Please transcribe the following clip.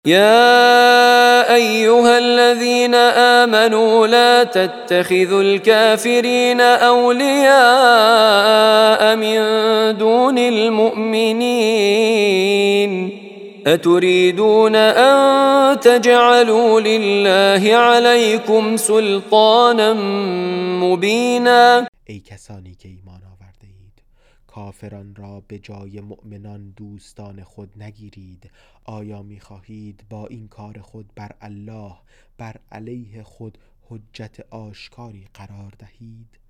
يا أيها الذين آمنوا لا تتخذوا الكافرين أولياء من دون المؤمنين أتريدون أن تجعلوا لله عليكم سلطانا مبينا. ای کسانی که ایمان آورده اید، کافران را به جای مؤمنان دوستان خود نگیرید. آیا می‌خواهید با این کار خود بر الله، بر علیه خود حجت آشکاری قرار دهید؟